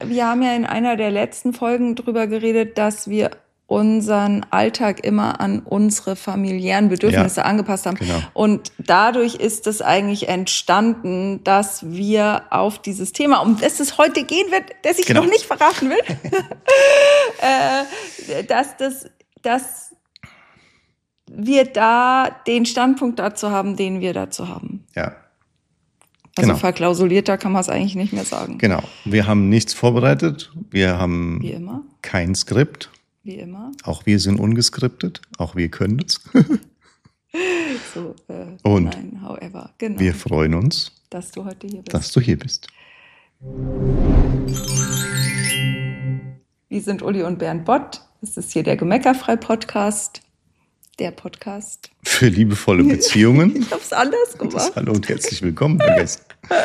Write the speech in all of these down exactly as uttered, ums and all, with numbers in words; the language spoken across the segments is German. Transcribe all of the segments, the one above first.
wir haben ja in einer der letzten Folgen drüber geredet, dass wir unseren Alltag immer an unsere familiären Bedürfnisse ja, angepasst haben. Genau. Und dadurch ist es eigentlich entstanden, dass wir auf dieses Thema, um das es heute gehen wird, das ich genau. noch nicht verraten will, äh, dass, das, dass wir da den Standpunkt dazu haben, den wir dazu haben. Ja. Also genau. verklausulierter kann man es eigentlich nicht mehr sagen. Genau. Wir haben nichts vorbereitet. Wir haben Wie immer. kein Skript. Wie immer. Auch wir sind ungeskriptet. Auch wir können es. so, äh, Und nein, however. Genau. Wir freuen uns, dass du heute hier bist. Dass du hier bist. Wir sind Uli und Bernd Bott. Das ist hier der Gemeckerfrei-Podcast. Der Podcast. Für liebevolle Beziehungen. Ich hab's anders gemacht. Das Hallo und herzlich willkommen vergessen.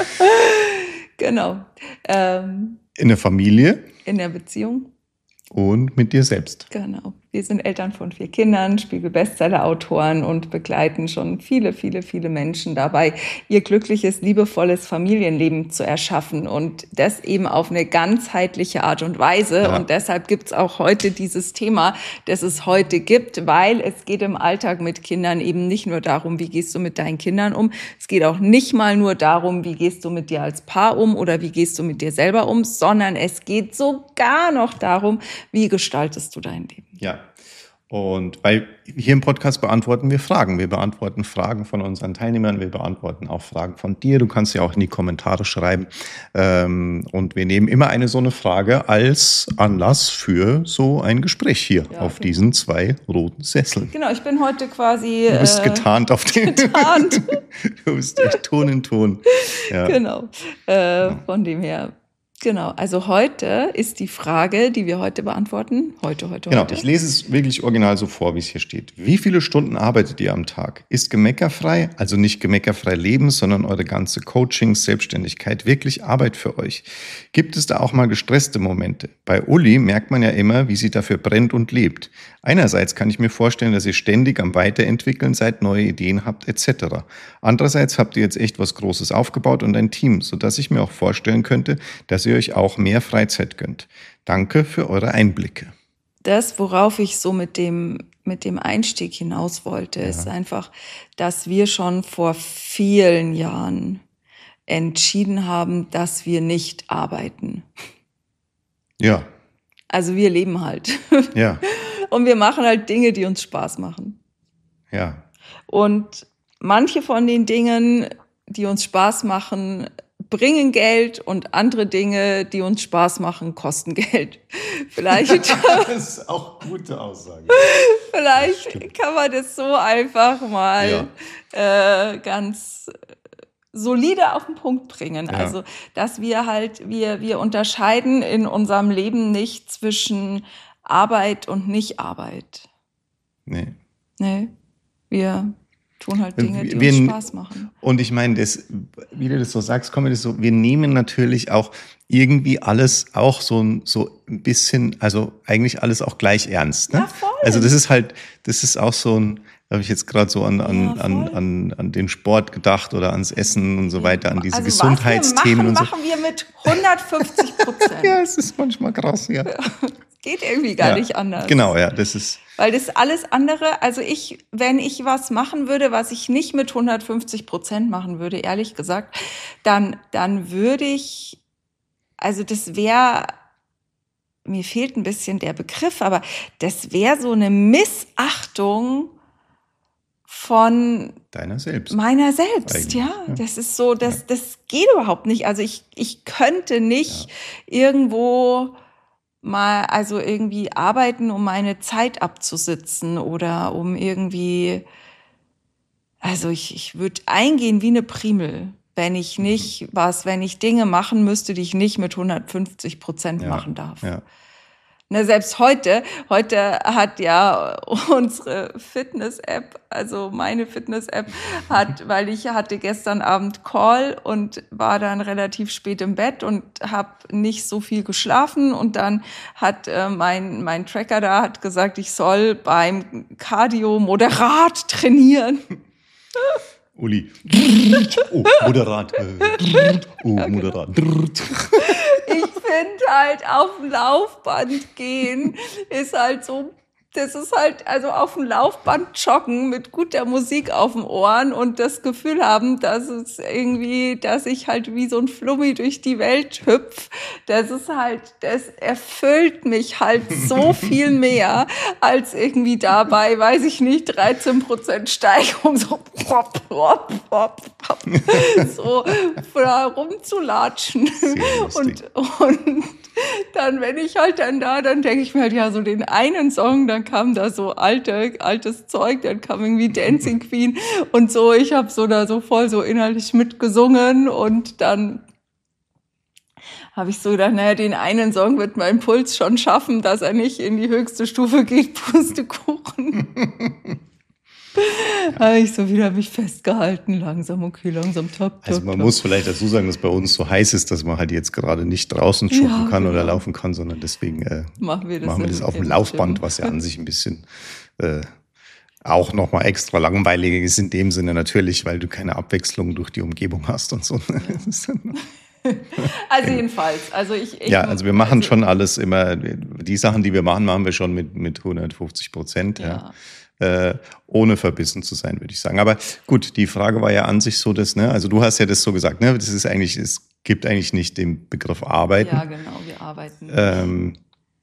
Genau. Ähm, in der Familie. In der Beziehung. Und mit dir selbst. Genau. Wir sind Eltern von vier Kindern, Spiegel-Bestseller-Autoren und begleiten schon viele, viele, viele Menschen dabei, ihr glückliches, liebevolles Familienleben zu erschaffen und das eben auf eine ganzheitliche Art und Weise. Ja. Und deshalb gibt's auch heute dieses Thema, das es heute gibt, weil es geht im Alltag mit Kindern eben nicht nur darum, wie gehst du mit deinen Kindern um. Es geht auch nicht mal nur darum, wie gehst du mit dir als Paar um oder wie gehst du mit dir selber um, sondern es geht sogar noch darum, wie gestaltest du dein Leben. Ja, und weil hier im Podcast beantworten wir Fragen. Wir beantworten Fragen von unseren Teilnehmern, wir beantworten auch Fragen von dir. Du kannst ja auch in die Kommentare schreiben. Und wir nehmen immer eine so eine Frage als Anlass für so ein Gespräch hier ja, auf genau. diesen zwei roten Sesseln. Genau, ich bin heute quasi... Du bist getarnt auf den... Getarnt. Du bist echt Ton in Ton. Ja. Genau, äh, ja. von dem her... Genau, also heute ist die Frage, die wir heute beantworten. Heute, heute, genau, heute. Ich lese es wirklich original so vor, wie es hier steht. Wie viele Stunden arbeitet ihr am Tag? Ist gemeckerfrei, also nicht gemeckerfrei leben, sondern eure ganze Coaching, Selbstständigkeit wirklich Arbeit für euch? Gibt es da auch mal gestresste Momente? Bei Uli merkt man ja immer, wie sie dafür brennt und lebt. Einerseits kann ich mir vorstellen, dass ihr ständig am Weiterentwickeln seid, neue Ideen habt et cetera. Andererseits habt ihr jetzt echt was Großes aufgebaut und ein Team, sodass ich mir auch vorstellen könnte, dass ihr euch auch mehr Freizeit gönnt. Danke für eure Einblicke. Das, worauf ich so mit dem, mit dem Einstieg hinaus wollte, ja. ist einfach, dass wir schon vor vielen Jahren entschieden haben, dass wir nicht arbeiten. Ja. Also wir leben halt. Ja. Und wir machen halt Dinge, die uns Spaß machen. Ja. Und manche von den Dingen, die uns Spaß machen, bringen Geld und andere Dinge, die uns Spaß machen, kosten Geld. Vielleicht. Das ist auch eine gute Aussage. Vielleicht kann man das so einfach mal ja. äh, ganz solide auf den Punkt bringen. Ja. Also, dass wir halt, wir, wir unterscheiden in unserem Leben nicht zwischen Arbeit und Nicht-Arbeit. Nee. Nee. Wir tun halt Dinge, die wir, uns Spaß machen. Und ich meine, das, wie du das so sagst, kommen wir das so, wir nehmen natürlich auch irgendwie alles auch so, so ein bisschen, also eigentlich alles auch gleich ernst. Ne? Ja, voll. Also das ist halt, das ist auch so ein, da habe ich jetzt gerade so an, an, ja, an, an, an den Sport gedacht oder ans Essen und so weiter, an diese also Gesundheitsthemen und so. machen, machen wir mit hundertfünfzig Prozent. Ja, es ist manchmal krass, ja. ja. Geht irgendwie gar ja, nicht anders. Genau, ja, das ist... Weil das alles andere, also ich, wenn ich was machen würde, was ich nicht mit hundertfünfzig Prozent machen würde, ehrlich gesagt, dann, dann würde ich, also das wäre, mir fehlt ein bisschen der Begriff, aber das wäre so eine Missachtung von deiner selbst. Meiner selbst, ja. ja. Das ist so, das, ja. das geht überhaupt nicht. Also ich, ich könnte nicht ja. irgendwo mal, also irgendwie arbeiten, um meine Zeit abzusitzen oder um irgendwie, also ich, ich würde eingehen wie eine Primel, wenn ich nicht mhm. was, wenn ich Dinge machen müsste, die ich nicht mit hundertfünfzig Prozent ja. machen darf. Ja. Ne, selbst heute, heute hat ja unsere Fitness-App, also meine Fitness-App hat, weil ich hatte gestern Abend Call und war dann relativ spät im Bett und habe nicht so viel geschlafen und dann hat äh, mein mein Tracker da hat gesagt, ich soll beim Cardio moderat trainieren. Uli. Oh, moderat. Oh, moderat. Ich finde halt, auf dem Laufband gehen ist halt so, das ist halt, also auf dem Laufband joggen mit guter Musik auf den Ohren und das Gefühl haben, dass es irgendwie, dass ich halt wie so ein Flummi durch die Welt hüpf. Das ist halt, das erfüllt mich halt so viel mehr als irgendwie dabei, weiß ich nicht, dreizehn Prozent Steigerung, so pop, pop, pop, pop, so da rumzulatschen. Und, und dann, wenn ich halt dann da, dann denke ich mir halt, ja, so den einen Song, dann kam da so alte, altes Zeug, dann kam irgendwie Dancing Queen und so. Ich habe so da so voll so innerlich mitgesungen und dann habe ich so gedacht, naja, den einen Song wird mein Puls schon schaffen, dass er nicht in die höchste Stufe geht, Pustekuchen. Ja. Habe ich so wieder mich festgehalten, langsam, okay, langsam, top, top. Also man top. muss vielleicht dazu sagen, dass bei uns so heiß ist, dass man halt jetzt gerade nicht draußen joggen ja, kann genau. oder laufen kann, sondern deswegen äh, machen wir das, machen wir das auf dem Laufband, was ja an sich ein bisschen äh, auch nochmal extra langweilig ist in dem Sinne natürlich, weil du keine Abwechslung durch die Umgebung hast und so. Ja. Also jedenfalls, also ich, ich ja, also wir machen also, schon alles immer, die Sachen, die wir machen, machen wir schon mit, mit hundertfünfzig Prozent, ja. ja. Äh, ohne verbissen zu sein, würde ich sagen. Aber gut, die Frage war ja an sich so, dass, ne, also du hast ja das so gesagt, ne, das ist eigentlich, es gibt eigentlich nicht den Begriff Arbeiten. Ja, genau, wir arbeiten. Ähm,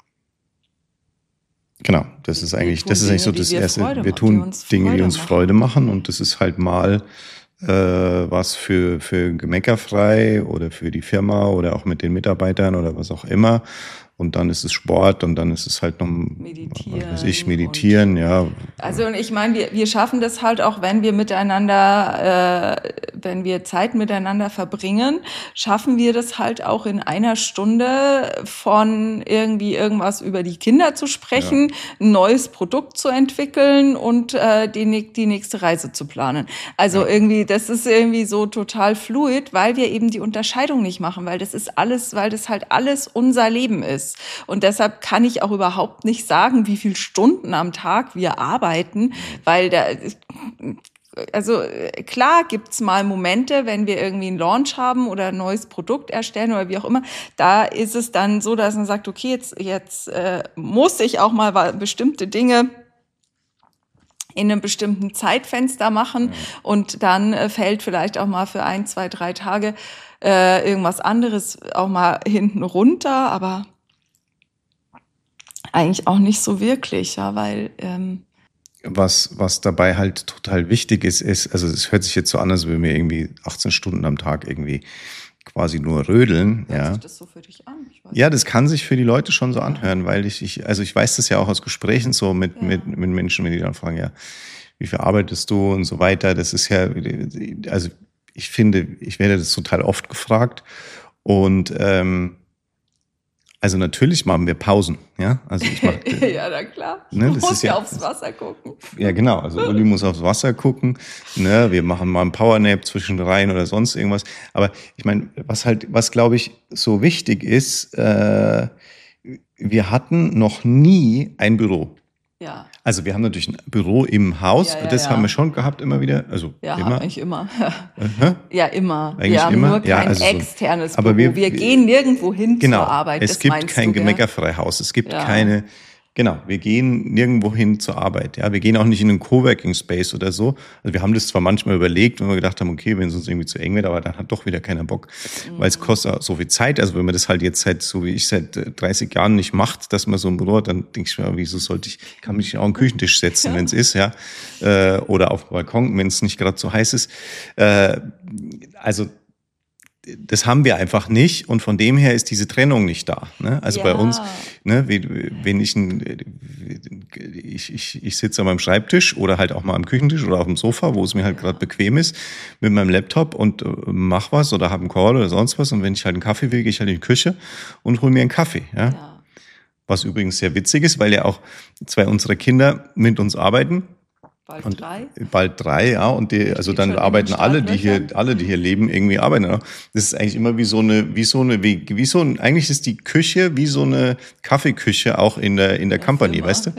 genau, das ist eigentlich, das ist eigentlich so das Erste. Freude wir tun machen, die Dinge, die uns Freude machen und das ist halt mal äh, was für, für gemeckerfrei oder für die Firma oder auch mit den Mitarbeitern oder was auch immer. Und dann ist es Sport und dann ist es halt noch meditieren, was weiß ich, meditieren, ja. Also und ich meine, wir, wir schaffen das halt auch, wenn wir miteinander, äh, wenn wir Zeit miteinander verbringen, schaffen wir das halt auch in einer Stunde von irgendwie irgendwas über die Kinder zu sprechen, ja. ein neues Produkt zu entwickeln und äh, die, die nächste Reise zu planen. Also ja. irgendwie, das ist irgendwie so total fluid, weil wir eben die Unterscheidung nicht machen, weil das ist alles, weil das halt alles unser Leben ist. Und deshalb kann ich auch überhaupt nicht sagen, wie viele Stunden am Tag wir arbeiten, weil da, also klar gibt's mal Momente, wenn wir irgendwie einen Launch haben oder ein neues Produkt erstellen oder wie auch immer, da ist es dann so, dass man sagt, okay, jetzt, jetzt äh, muss ich auch mal bestimmte Dinge in einem bestimmten Zeitfenster machen mhm. und dann äh, fällt vielleicht auch mal für ein, zwei, drei Tage äh, irgendwas anderes auch mal hinten runter, aber eigentlich auch nicht so wirklich, ja, weil ähm was was dabei halt total wichtig ist, ist, also es hört sich jetzt so an, als würden wir irgendwie achtzehn Stunden am Tag irgendwie quasi nur rödeln, hört ja. sich das so für dich an? Ich weiß ja, das kann sich für die Leute schon so anhören, weil ich, ich also ich weiß das ja auch aus Gesprächen so mit ja. mit mit Menschen, wenn die dann fragen, ja, wie viel arbeitest du und so weiter, das ist ja, also ich finde, ich werde das total oft gefragt und ähm, also natürlich machen wir Pausen, ja. Also ich mach, ja, na klar. Ne, du das musst ist ja ja aufs Wasser gucken. Ja, genau. Also Uli muss aufs Wasser gucken. Ne, wir machen mal einen Powernap zwischen rein oder sonst irgendwas. Aber ich meine, was halt, was glaube ich so wichtig ist, äh, wir hatten noch nie ein Büro. Ja. Also wir haben natürlich ein Büro im Haus, ja, ja, das ja. haben wir schon gehabt immer wieder. Also ja, immer. eigentlich immer. Hä? Ja, immer. Eigentlich wir haben immer? nur kein ja, also externes so. Aber Büro. wir, wir gehen nirgendwo hin genau, zur Arbeit. Es das gibt kein Gemeckerfreihaus. Es gibt ja. keine. Genau, wir gehen nirgendwo hin zur Arbeit. Ja, wir gehen auch nicht in einen Coworking Space oder so. Also wir haben das zwar manchmal überlegt, wenn wir gedacht haben, okay, wenn es uns irgendwie zu eng wird, aber dann hat doch wieder keiner Bock, mhm. weil es kostet auch so viel Zeit. Also wenn man das halt jetzt seit, so wie ich seit dreißig Jahren nicht macht, dass man so ein Büro hat, dann denke ich mir, wieso sollte ich, kann mich auch an den Küchentisch setzen, ja. wenn es ist, ja, äh, oder auf den Balkon, wenn es nicht gerade so heiß ist. Äh, also das haben wir einfach nicht und von dem her ist diese Trennung nicht da. Ne? Also ja. bei uns, ne, wenn ich, ich, ich, ich sitze an meinem Schreibtisch oder halt auch mal am Küchentisch oder auf dem Sofa, wo es mir halt gerade bequem ist, mit meinem Laptop und mach was oder habe einen Call oder sonst was und wenn ich halt einen Kaffee will, gehe ich halt in die Küche und hole mir einen Kaffee. Ja? Ja. Was übrigens sehr witzig ist, weil ja auch zwei unserer Kinder mit uns arbeiten. Bald und drei. Bald drei, ja. Und die, also dann arbeiten alle, die hier, alle, die hier leben, irgendwie arbeiten. Ja. Das ist eigentlich immer wie so eine, wie so eine, wie, wie so ein, eigentlich ist die Küche wie so eine Kaffeeküche auch in der, in der ja, Company, Firma, weißt du? Ja.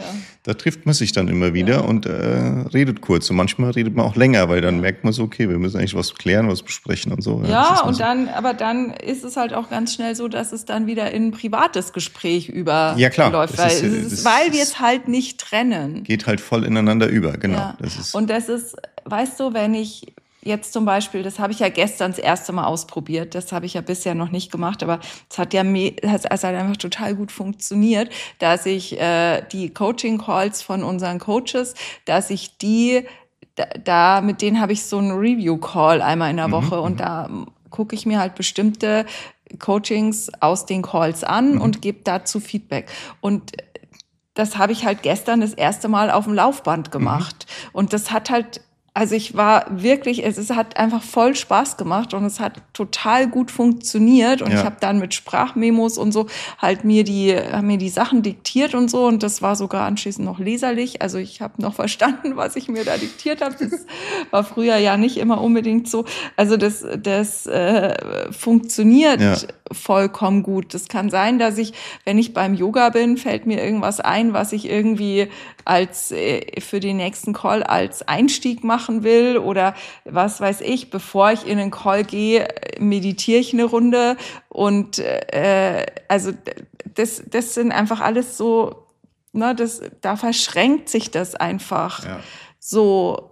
Da trifft man sich dann immer wieder Ja. und äh, redet kurz. Und manchmal redet man auch länger, weil dann merkt man so, okay, wir müssen eigentlich was klären, was besprechen und so. Ja, Ja, das und so. dann, aber dann ist es halt auch ganz schnell so, dass es dann wieder in ein privates Gespräch überläuft. Ja, klar. Weil, Das ist, es das ist, weil wir es halt nicht trennen. Geht halt voll ineinander über, genau. Ja. Das ist Und das ist, weißt du, wenn ich jetzt zum Beispiel, das habe ich ja gestern das erste Mal ausprobiert, das habe ich ja bisher noch nicht gemacht, aber es hat ja es hat einfach total gut funktioniert, dass ich äh, die Coaching-Calls von unseren Coaches, dass ich die, da, da mit denen habe ich so einen Review-Call einmal in der Woche mhm, und da gucke ich mir halt bestimmte Coachings aus den Calls an mhm. und gebe dazu Feedback. Und das habe ich halt gestern das erste Mal auf dem Laufband gemacht. Mhm. Und das hat halt, also ich war wirklich, es, es hat einfach voll Spaß gemacht und es hat total gut funktioniert. Und ja. ich habe dann mit Sprachmemos und so halt mir die, mir die Sachen diktiert und so. Und das war sogar anschließend noch leserlich. Also ich habe noch verstanden, was ich mir da diktiert habe. Das war früher ja nicht immer unbedingt so. Also das, das äh, funktioniert ja. vollkommen gut. Das kann sein, dass ich, wenn ich beim Yoga bin, fällt mir irgendwas ein, was ich irgendwie als äh, für den nächsten Call als Einstieg machen will oder was weiß ich, bevor ich in den Call gehe, meditiere ich eine Runde und äh, also das, das sind einfach alles so, ne, das, da verschränkt sich das einfach ja. so.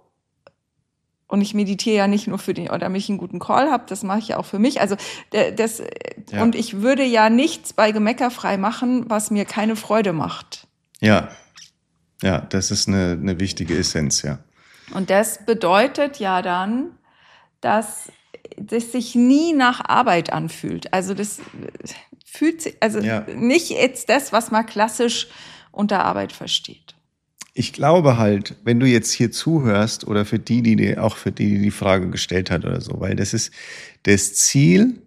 Und ich meditiere ja nicht nur für den, oder damit ich einen guten Call habe, das mache ich ja auch für mich. Also das ja. und ich würde ja nichts bei Gemeckerfrei machen, was mir keine Freude macht. Ja, ja, das ist eine, eine wichtige Essenz, ja. Und das bedeutet ja dann, dass das sich nie nach Arbeit anfühlt. Also das fühlt sich, also ja. nicht jetzt das, was man klassisch unter Arbeit versteht. Ich glaube halt, wenn du jetzt hier zuhörst oder für die, die dir, auch für die, die die Frage gestellt hat oder so, weil das ist das Ziel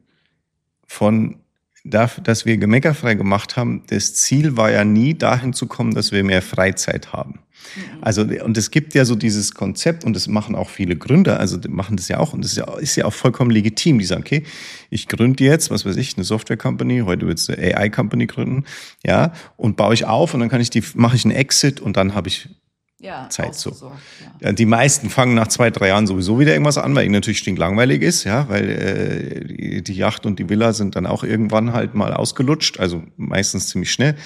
von, dass wir Gemeckerfrei gemacht haben, das Ziel war ja nie dahin zu kommen, dass wir mehr Freizeit haben. Also, und es gibt ja so dieses Konzept, und das machen auch viele Gründer, also die machen das ja auch, und das ist ja, ist ja auch vollkommen legitim. Die sagen, okay, ich gründe jetzt, was weiß ich, eine Software-Company, heute wird es eine A I-Company gründen, ja, und baue ich auf und dann kann ich die, mache ich einen Exit und dann habe ich ja, Zeit so. Ja. Die meisten fangen nach zwei, drei Jahren sowieso wieder irgendwas an, weil ihnen natürlich stinklangweilig ist, ja, weil äh, die, die Yacht und die Villa sind dann auch irgendwann halt mal ausgelutscht, also meistens ziemlich schnell.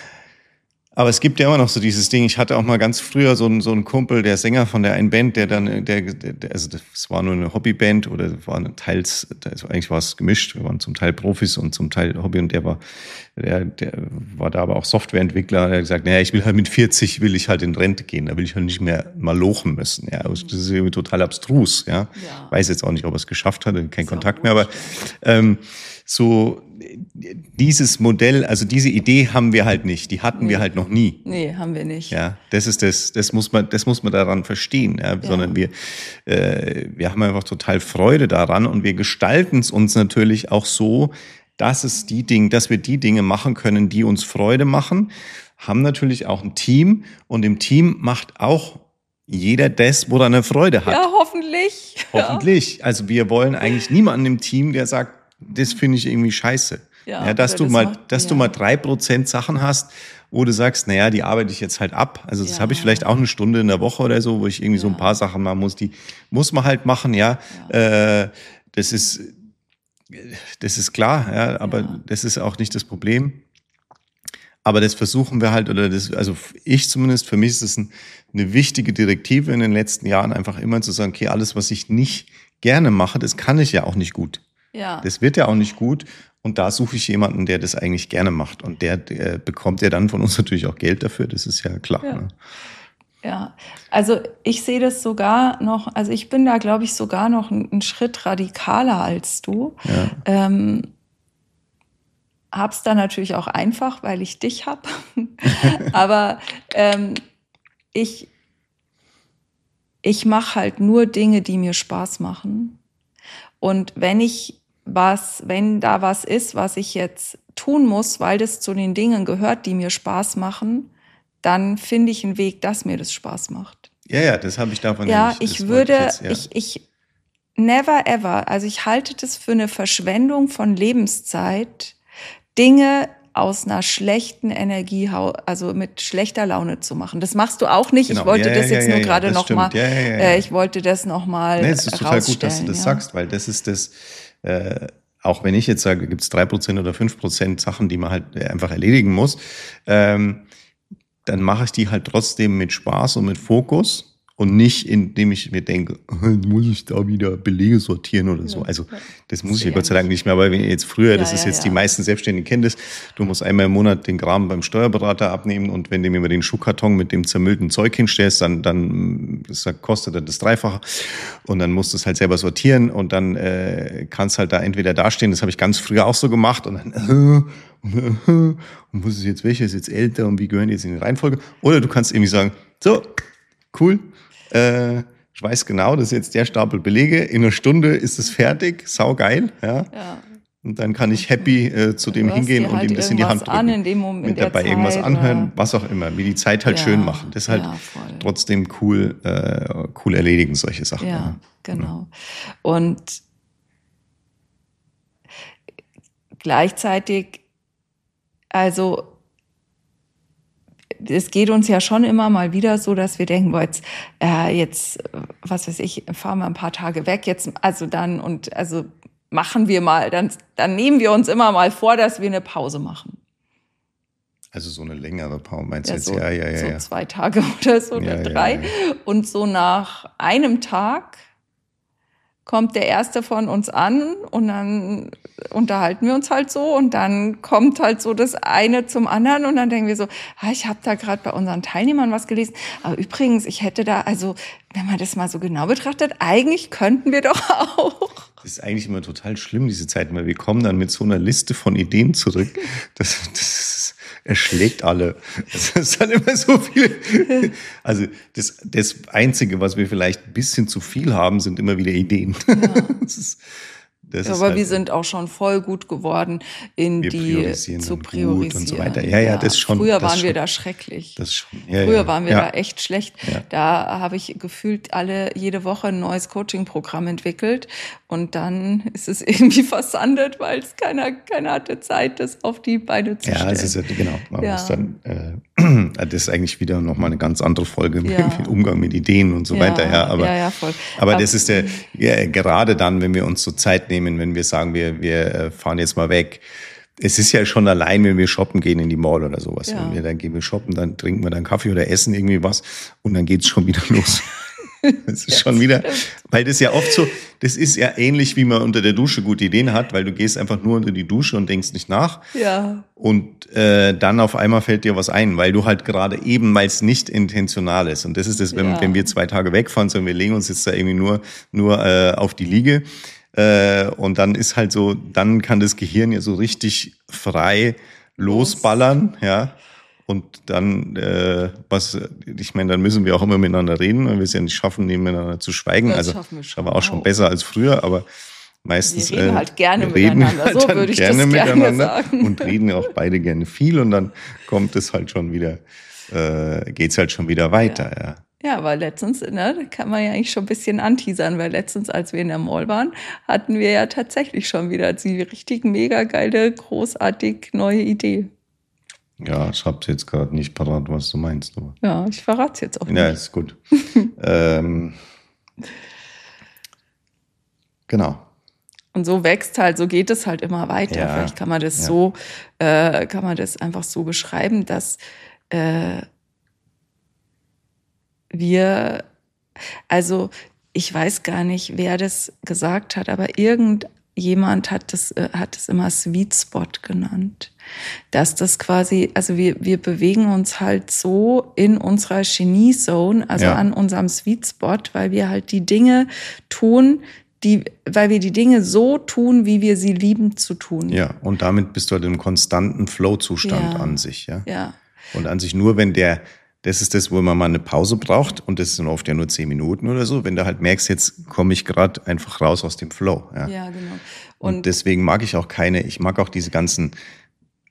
Aber es gibt ja immer noch so dieses Ding, ich hatte auch mal ganz früher so einen, so einen Kumpel, der Sänger von der einen Band, der dann, der, der also das war nur eine Hobbyband oder war eine teils, also eigentlich war es gemischt, wir waren zum Teil Profis und zum Teil Hobby und der war, der, der war da aber auch Softwareentwickler, der hat gesagt, naja, ich will halt mit vierzig will ich halt in Rente gehen, da will ich halt nicht mehr mal lochen müssen, ja, das ist irgendwie total abstrus, ja, ja. Weiß jetzt auch nicht, ob er es geschafft hat, kein Kontakt mehr, aber ähm, so dieses Modell, also diese Idee haben wir halt nicht, die hatten nee. wir halt noch nie. Nee, haben wir nicht. Ja, das ist das, das muss man, das muss man daran verstehen, ja, ja. sondern wir, äh, wir haben einfach total Freude daran und wir gestalten es uns natürlich auch so, dass es die Dinge, dass wir die Dinge machen können, die uns Freude machen, haben natürlich auch ein Team und im Team macht auch jeder das, woran er Freude hat. Ja, hoffentlich. Hoffentlich. Ja. Also wir wollen eigentlich niemanden im Team, der sagt, das finde ich irgendwie scheiße. Ja, ja, dass du das mal, macht, dass ja. du mal drei Prozent Sachen hast, wo du sagst, naja, die arbeite ich jetzt halt ab. Also das ja. habe ich vielleicht auch eine Stunde in der Woche oder so, wo ich irgendwie ja. so ein paar Sachen machen muss, die muss man halt machen, ja. ja. Äh, das ist, das ist klar, ja, aber ja. das ist auch nicht das Problem. Aber das versuchen wir halt, oder das, also ich zumindest, für mich ist es ein, eine wichtige Direktive in den letzten Jahren, einfach immer zu sagen, okay, alles, was ich nicht gerne mache, das kann ich ja auch nicht gut. Ja. Das wird ja auch nicht gut. Und da suche ich jemanden, der das eigentlich gerne macht. Und der, der bekommt ja dann von uns natürlich auch Geld dafür. Das ist ja klar. Ja, ne? ja. Also ich sehe das sogar noch, also ich bin da, glaube ich, sogar noch einen Schritt radikaler als du. Ja. Ähm, hab's da natürlich auch einfach, weil ich dich hab. Aber ähm, ich, ich mache halt nur Dinge, die mir Spaß machen. Und wenn ich was, wenn da was ist, was ich jetzt tun muss, weil das zu den Dingen gehört, die mir Spaß machen, dann finde ich einen Weg, dass mir das Spaß macht. Ja, ja, das habe ich davon ja, nicht. Ich würde, ich, jetzt, ja. ich, ich, never ever, also ich halte das für eine Verschwendung von Lebenszeit, Dinge aus einer schlechten Energie, also mit schlechter Laune zu machen. Das machst du auch nicht. Genau. Ich wollte ja, das ja, jetzt ja, nur ja, gerade noch mal, ja, ja, ja, ja. äh, ich wollte das noch mal nee, es ist total gut, dass du das ja. sagst, weil das ist das, äh, auch wenn ich jetzt sage, gibt es drei Prozent oder fünf Prozent Sachen, die man halt einfach erledigen muss, ähm, dann mache ich die halt trotzdem mit Spaß und mit Fokus. Und nicht, indem ich mir denke, muss ich da wieder Belege sortieren oder so. Also das muss ich ja Gott sei Dank nicht mehr. Aber wenn jetzt früher, das ja, ist ja, jetzt ja. die meisten Selbstständigen kennen das, du musst einmal im Monat den Kram beim Steuerberater abnehmen und wenn du mir den Schuhkarton mit dem zermüllten Zeug hinstellst, dann, dann das kostet das Dreifache. Und dann musst du es halt selber sortieren und dann äh, kannst halt da entweder dastehen, das habe ich ganz früher auch so gemacht und dann äh, und muss es jetzt, welcher ist jetzt älter und wie gehören die jetzt in die Reihenfolge? Oder du kannst irgendwie sagen, so, cool, Äh, ich weiß genau, das ist jetzt der Stapel Belege. In einer Stunde ist es fertig, saugeil. Ja. Ja. Und dann kann ich happy äh, zu dem hingehen und halt ihm das in die Hand drücken. An in dem Moment, mit dabei der irgendwas Zeit, anhören, oder? was auch immer. Wie die Zeit halt ja, schön machen. Das ist halt ja, trotzdem cool, äh, cool erledigen, solche Sachen. Ja, ja. genau. Und gleichzeitig, also es geht uns ja schon immer mal wieder so, dass wir denken, boah, jetzt, äh, jetzt, was weiß ich, fahren wir ein paar Tage weg, jetzt, also dann, und also machen wir mal, dann, dann nehmen wir uns immer mal vor, dass wir eine Pause machen. Also so eine längere Pause, meinst du Ja, jetzt? so, Ja, ja, ja. so ja. zwei Tage oder so, oder Ja, drei. ja, ja. Und so nach einem Tag kommt der erste von uns an und dann unterhalten wir uns halt so und dann kommt halt so das eine zum anderen und dann denken wir so, ah, ich habe da gerade bei unseren Teilnehmern was gelesen, aber übrigens, ich hätte da, also wenn man das mal so genau betrachtet, eigentlich könnten wir doch auch. Das ist eigentlich immer total schlimm, diese Zeiten, weil wir kommen dann mit so einer Liste von Ideen zurück. Das, das erschlägt alle. Das ist dann immer so viel. Also das, das Einzige, was wir vielleicht ein bisschen zu viel haben, sind immer wieder Ideen. Ja. Das ist, das ja, ist aber halt, wir sind auch schon voll gut geworden, in wir die priorisieren zu dann gut priorisieren und so weiter. Ja, ja, das schon. Früher das waren schon, wir da schrecklich. Das schon. Ja, Früher ja. waren wir ja. da echt schlecht. Ja. Da habe ich gefühlt alle jede Woche ein neues Coaching-Programm entwickelt und dann ist es irgendwie versandet, weil es keiner, keiner hatte Zeit, das auf die Beine zu Ja, stellen. es ist ja, genau. Man Ja. muss dann, äh, das ist eigentlich wieder nochmal eine ganz andere Folge Ja. mit Umgang mit Ideen und so Ja, weiter. Ja, aber, ja, ja, voll. aber Aber- das ist der, ja, gerade dann, wenn wir uns so Zeit nehmen, wenn wir sagen, wir, wir äh, fahren jetzt mal weg. Es ist ja schon allein, wenn wir shoppen gehen in die Mall oder sowas. Ja. Wenn wir dann gehen wir shoppen, dann trinken wir dann Kaffee oder essen irgendwie was und dann geht's schon wieder los. Das ist schon wieder, weil das ja oft so, das ist ja ähnlich, wie man unter der Dusche gute Ideen hat, weil du gehst einfach nur unter die Dusche und denkst nicht nach. Ja. Und äh, dann auf einmal fällt dir was ein, weil du halt gerade eben, weil es nicht intentional ist. Und das ist das, wenn, Ja. wenn wir zwei Tage wegfahren, sondern wir legen uns jetzt da irgendwie nur, nur äh, auf die Liege. Äh, und dann ist halt so, dann kann das Gehirn ja so richtig frei losballern, ja. Und dann, äh, was, ich meine, dann müssen wir auch immer miteinander reden, weil wir es ja nicht schaffen, nebeneinander zu schweigen. Das also schaffen wir schon da war auch schon auch. besser als früher, aber meistens Wir reden äh, halt gerne wir reden miteinander. halt So dann würde ich gerne das gerne miteinander sagen. und reden auch beide gerne viel und dann kommt es halt schon wieder, äh, geht's halt schon wieder weiter, ja. Ja, aber letztens, ne, da kann man ja eigentlich schon ein bisschen anteasern, weil letztens, als wir in der Mall waren, hatten wir ja tatsächlich schon wieder die richtig mega geile, großartig neue Idee. Ja, ich hab's jetzt gerade nicht parat, was du meinst. Aber. Ja, ich verrate es jetzt auch nicht. Ja, ist gut. ähm, genau. Und so wächst halt, so geht es halt immer weiter. Ja, Vielleicht kann man das ja. so, äh, kann man das einfach so beschreiben, dass äh, wir, also ich weiß gar nicht, wer das gesagt hat, aber irgendjemand hat das, äh, hat das immer Sweet Spot genannt. Dass das quasi, also wir, wir bewegen uns halt so in unserer Genie-Zone, also Ja. an unserem Sweet Spot, weil wir halt die Dinge tun, die, weil wir die Dinge so tun, wie wir sie lieben zu tun. Ja, und damit bist du halt im konstanten Flow-Zustand Ja. an sich, ja. Ja. Und an sich nur, wenn der, das ist das, wo man mal eine Pause braucht und das sind oft ja nur zehn Minuten oder so, wenn du halt merkst, jetzt komme ich gerade einfach raus aus dem Flow, ja. Ja, genau. Und, Und deswegen mag ich auch keine, ich mag auch diese ganzen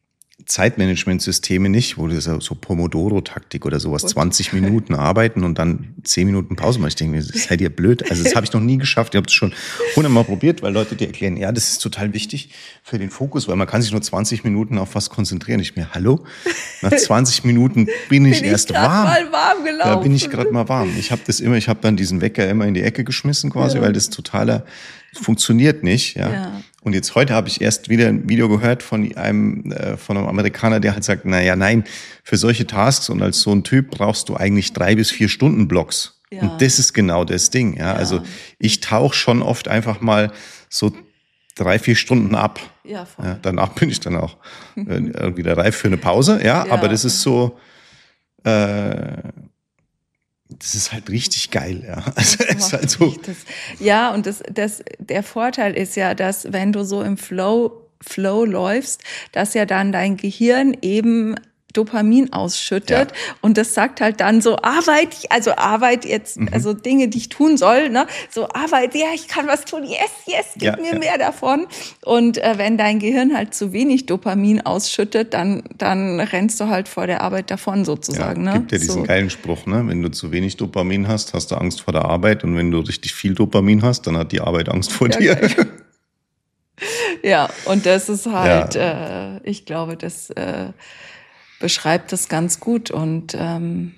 Zeitmanagementsysteme nicht, wo das so Pomodoro-Taktik oder sowas, zwanzig Minuten arbeiten und dann zehn Minuten Pause machen. Ich denke mir, seid ihr blöd? Also das habe ich noch nie geschafft. Ich habe es schon hundertmal probiert, weil Leute dir erklären, ja, das ist total wichtig für den Fokus, weil man kann sich nur zwanzig Minuten auf was konzentrieren. Ich mir, hallo? Nach zwanzig Minuten bin ich bin erst ich warm. Mal warm gelaufen. Da bin ich gerade mal warm. Ich habe das immer, ich habe dann diesen Wecker immer in die Ecke geschmissen quasi, ja. weil das totaler funktioniert nicht, ja. ja. Und jetzt heute habe ich erst wieder ein Video gehört von einem äh, von einem Amerikaner, der halt sagt, na ja, nein, für solche Tasks und als so ein Typ brauchst du eigentlich drei bis vier Stunden Blocks. Ja. Und das ist genau das Ding, ja. ja. Also ich tauche schon oft einfach mal so drei, vier Stunden ab. Ja, voll. Ja, danach bin ich dann auch äh, wieder reif für eine Pause, ja. ja. Aber das ist so, äh, das ist halt richtig geil, ja. Also es ist halt so. Das, ja, und das, das, der Vorteil ist ja, dass wenn du so im Flow, Flow läufst, dass ja dann dein Gehirn eben Dopamin ausschüttet ja. und das sagt halt dann so Arbeit, also Arbeit jetzt, mhm. also Dinge, die ich tun soll, ne, so Arbeit, ja, ich kann was tun, yes, yes, gib ja, mir ja. mehr davon. Und äh, wenn dein Gehirn halt zu wenig Dopamin ausschüttet, dann dann rennst du halt vor der Arbeit davon sozusagen. Ja, ne? Gibt ja diesen so. geilen Spruch, ne, wenn du zu wenig Dopamin hast, hast du Angst vor der Arbeit und wenn du richtig viel Dopamin hast, dann hat die Arbeit Angst vor ja, dir. Geil. Ja, und das ist halt, ja. äh, ich glaube, das äh, beschreibt das ganz gut und ähm,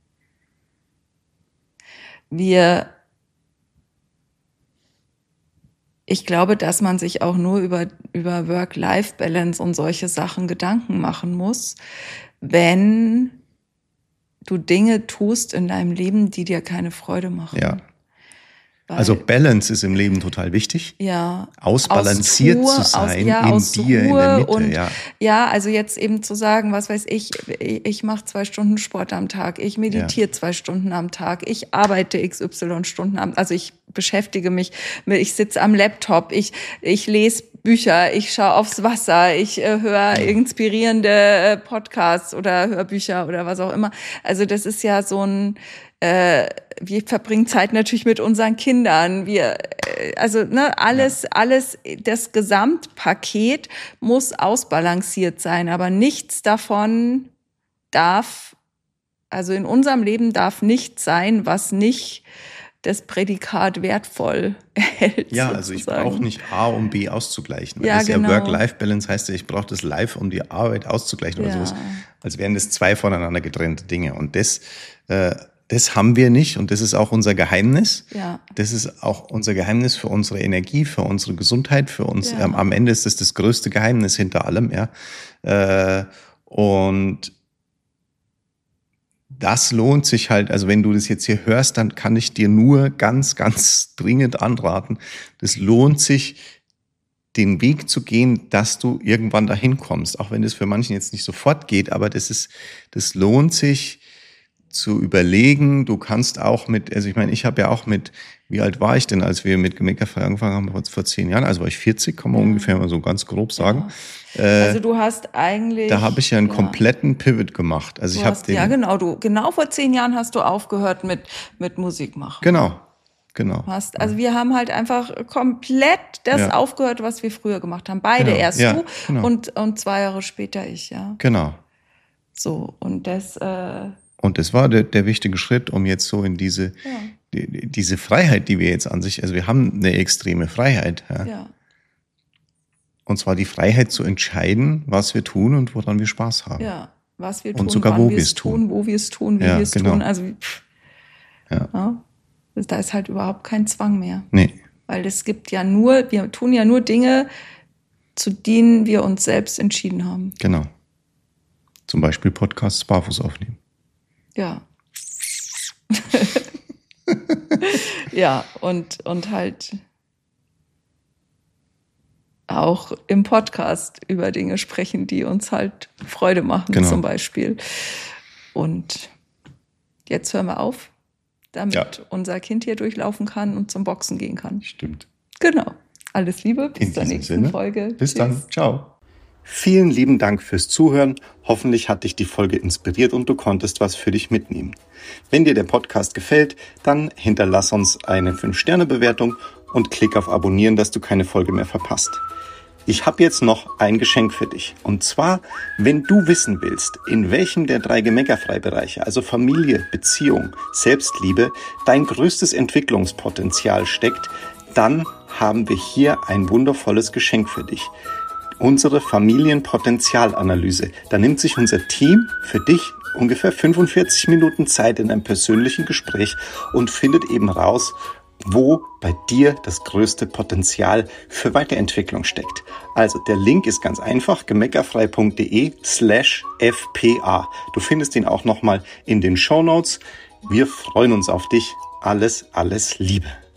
wir, ich glaube, dass man sich auch nur über, über Work-Life-Balance und solche Sachen Gedanken machen muss, wenn du Dinge tust in deinem Leben, die dir keine Freude machen. Ja. Also Balance ist im Leben total wichtig. Ja. Ausbalanciert Ruhe, zu sein aus, ja, in dir, Ruhe in der Mitte. Und, ja. ja, also jetzt eben zu sagen, was weiß ich, ich mache zwei Stunden Sport am Tag, ich meditiere ja. zwei Stunden am Tag, ich arbeite x y Stunden am Tag, also ich beschäftige mich, mit, ich sitze am Laptop, ich, ich lese Bücher, ich schaue aufs Wasser, ich äh, höre inspirierende äh, Podcasts oder Hörbücher oder was auch immer. Also das ist ja so ein Äh, wir verbringen Zeit natürlich mit unseren Kindern. Wir, äh, also ne, alles, ja. alles, das Gesamtpaket muss ausbalanciert sein, aber nichts davon darf, also in unserem Leben darf nichts sein, was nicht das Prädikat wertvoll erhält. Ja, also ich brauche nicht A, um B auszugleichen. Ja, das ist genau. ja Work-Life-Balance, heißt ja, ich brauche das Life, um die Arbeit auszugleichen oder ja. sowas. Als wären das zwei voneinander getrennte Dinge. Und das äh, Das haben wir nicht und das ist auch unser Geheimnis. Ja. Das ist auch unser Geheimnis für unsere Energie, für unsere Gesundheit, für uns. Ja. Ähm, am Ende ist das das größte Geheimnis hinter allem, ja. Äh, und das lohnt sich halt, also wenn du das jetzt hier hörst, dann kann ich dir nur ganz, ganz dringend anraten. Das lohnt sich, den Weg zu gehen, dass du irgendwann dahin kommst. Auch wenn das für manchen jetzt nicht sofort geht, aber das ist, das lohnt sich, zu überlegen. Du kannst auch mit, also ich meine, ich habe ja auch mit, wie alt war ich denn, als wir mit Gemeckerfrei angefangen haben, vor, vor zehn Jahren, also war ich vierzig, kann man ja. ungefähr mal so ganz grob sagen. Ja. Äh, also du hast eigentlich... Da habe ich ja einen ja. kompletten Pivot gemacht. Also du ich habe hast, den... Ja, genau, du, genau vor zehn Jahren hast du aufgehört mit, mit Musik machen. Genau, genau. Hast, also wir haben halt einfach komplett das ja. aufgehört, was wir früher gemacht haben. Beide, genau. erst ja, du genau. und, und zwei Jahre später ich, ja. Genau. So, und das... Äh, Und das war der, der wichtige Schritt, um jetzt so in diese, ja. die, diese Freiheit, die wir jetzt an sich, also wir haben eine extreme Freiheit. Ja. ja. Und zwar die Freiheit zu entscheiden, was wir tun und woran wir Spaß haben. Ja, was wir tun, und sogar, wann wo wir es tun, wo wir es tun, wie ja, wir es genau. tun. Also pff, ja. ja, da ist halt überhaupt kein Zwang mehr. Nee. Weil es gibt ja nur, wir tun ja nur Dinge, zu denen wir uns selbst entschieden haben. Genau. Zum Beispiel Podcasts barfuß aufnehmen. Ja. ja, und, und halt auch im Podcast über Dinge sprechen, die uns halt Freude machen, genau. zum Beispiel. Und jetzt hören wir auf, damit ja. unser Kind hier durchlaufen kann und zum Boxen gehen kann. Stimmt. Genau. Alles Liebe, bis In zur nächsten Sinne. Folge. Bis Tschüss. dann. Ciao. Vielen lieben Dank fürs Zuhören. Hoffentlich hat dich die Folge inspiriert und du konntest was für dich mitnehmen. Wenn dir der Podcast gefällt, dann hinterlass uns eine fünf Sterne Bewertung und klick auf Abonnieren, dass du keine Folge mehr verpasst. Ich habe jetzt noch ein Geschenk für dich. Und zwar, wenn du wissen willst, in welchem der drei Gemeckerfrei-Bereiche, also Familie, Beziehung, Selbstliebe, dein größtes Entwicklungspotenzial steckt, dann haben wir hier ein wundervolles Geschenk für dich. Unsere Familienpotenzialanalyse. Da nimmt sich unser Team für dich ungefähr fünfundvierzig Minuten Zeit in einem persönlichen Gespräch und findet eben raus, wo bei dir das größte Potenzial für Weiterentwicklung steckt. Also der Link ist ganz einfach, gemeckerfrei.de slash fpa. Du findest ihn auch nochmal in den Shownotes. Wir freuen uns auf dich. Alles, alles Liebe.